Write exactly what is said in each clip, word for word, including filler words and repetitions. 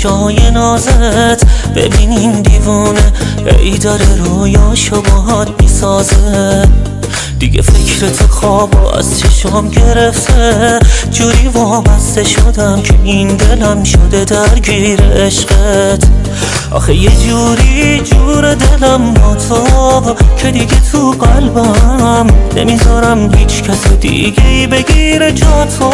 چشای نازت ببین این دیوونه ای داره رویاشو باهات میسازه. دیگه فکر تو خوابو از چشام گرفته، جوری وابسته شدم که این دلم شده درگیر عشقت. آخه یه جوری جور دلم با تو که دیگه تو قلبم نمیذارم هیچ کس دیگه ای بگیره جا تو.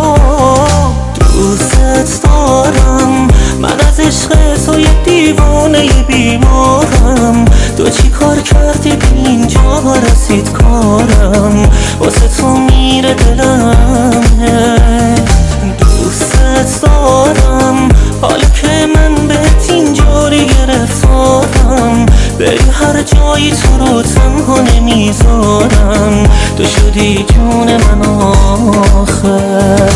دوست دارم من از عشق تو یه دیوانه بیمارم، تو چی کار کردی به اینجا رسید کارم، واسه تو میره دلم. دوست دارم حالا که من بهت اینجوری گرفتارم، بری هر جایی تو رو تنها نمیذارم، تو شدی جون من آخر.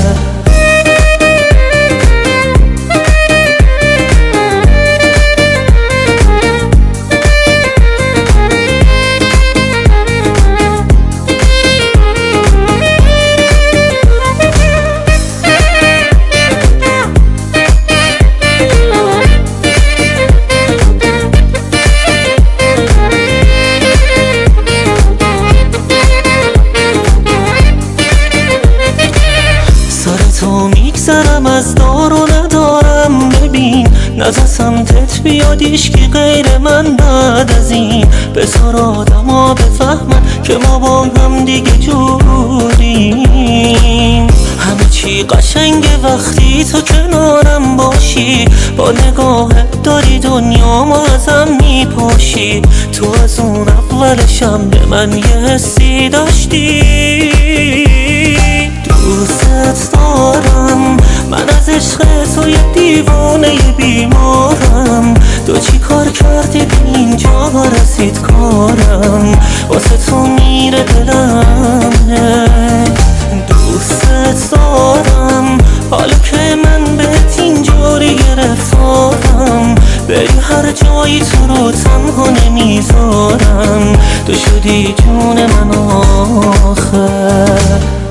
میگذرم از دار و ندارم، ببین نزا سمتت بیاد ایشکی غیر من بعد از این. بذار آدم ها بفهمن که ما با هم دیگه جوریم. همه چی قشنگه وقتی تو کنارم باشی، با نگاهت داری دنیا ما ازم میپاشی. تو از اون اولشم به من یه حسی داشتی. دوست دارم من از عشق تو یه دیوانه بیمارم، تو چی کار کردی به اینجا رسید کارم، واسه تو میره دلم. دوست دارم حالا که من بهت اینجوری گرفتارم، بری هر جایی تو رو تنها نمیذارم، تو شدی جون من آخر.